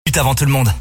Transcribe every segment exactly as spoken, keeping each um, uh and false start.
avant tout le monde.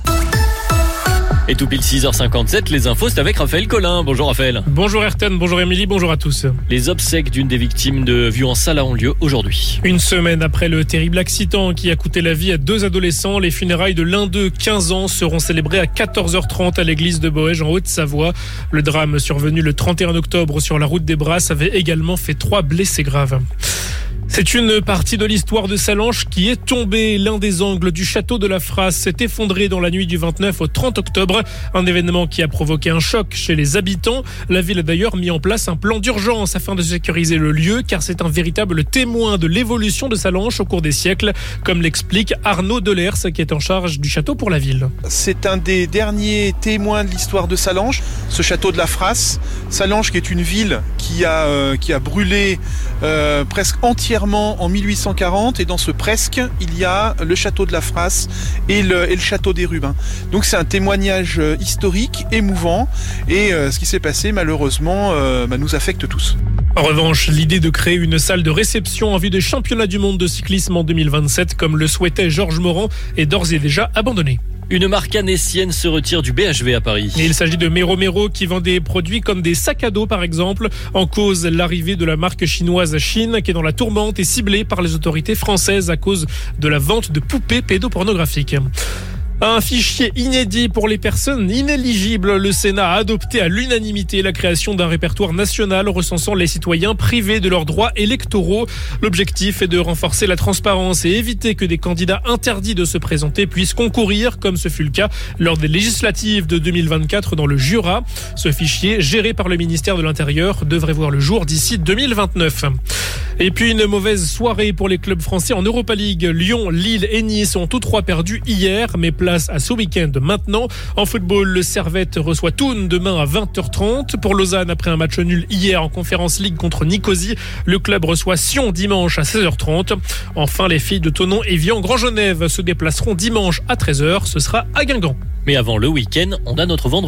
Et tout pile six heures cinquante-sept, les infos, c'est avec Raphaël Collin. Bonjour Raphaël. Bonjour Ayrton, bonjour Émilie, bonjour à tous. Les obsèques d'une des victimes de violences Salah ont lieu aujourd'hui. Une semaine après le terrible accident qui a coûté la vie à deux adolescents, les funérailles de l'un d'eux, quinze ans, seront célébrées à quatorze heures trente à l'église de Boëge en Haute-Savoie. Le drame survenu le trente et un octobre sur la route des Brasses avait également fait trois blessés graves. C'est une partie de l'histoire de Sallanches qui est tombée. L'un des angles du château de la Frasse s'est effondré dans la nuit du vingt-neuf au trente octobre. Un événement qui a provoqué un choc chez les habitants. La ville a d'ailleurs mis en place un plan d'urgence afin de sécuriser le lieu, car c'est un véritable témoin de l'évolution de Sallanches au cours des siècles, comme l'explique Arnaud Delers, qui est en charge du château pour la ville. C'est un des derniers témoins de l'histoire de Sallanches, ce château de la Frasse. Sallanches qui est une ville qui a, euh, qui a brûlé euh, presque entièrement en mille huit cent quarante, et dans ce presque, il y a le château de la Frasse et le, et le château des Rubins. Donc c'est un témoignage historique, émouvant, et euh, ce qui s'est passé malheureusement euh, bah, nous affecte tous. En revanche, l'idée de créer une salle de réception en vue des championnats du monde de cyclisme en deux mille vingt-sept, comme le souhaitait Georges Morand, est d'ores et déjà abandonnée. Une marque annécienne se retire du B H V à Paris. Et il s'agit de Mero Mero qui vend des produits comme des sacs à dos par exemple. En cause, l'arrivée de la marque chinoise Chine qui est dans la tourmente et ciblée par les autorités françaises à cause de la vente de poupées pédopornographiques. Un fichier inédit pour les personnes inéligibles. Le Sénat a adopté à l'unanimité la création d'un répertoire national recensant les citoyens privés de leurs droits électoraux. L'objectif est de renforcer la transparence et éviter que des candidats interdits de se présenter puissent concourir, comme ce fut le cas lors des législatives de deux mille vingt-quatre dans le Jura. Ce fichier, géré par le ministère de l'Intérieur, devrait voir le jour d'ici deux mille vingt-neuf. Et puis une mauvaise soirée pour les clubs français en Europa League. Lyon, Lille et Nice ont tous trois perdu hier, mais place à ce week-end maintenant. En football, le Servette reçoit Thun demain à vingt heures trente. Pour Lausanne, après un match nul hier en Conference League contre Nicosie, le club reçoit Sion dimanche à seize heures trente. Enfin, les filles de Thonon et Vian-Grand-Genève se déplaceront dimanche à treize heures. Ce sera à Guingamp. Mais avant le week-end, on a notre vendredi.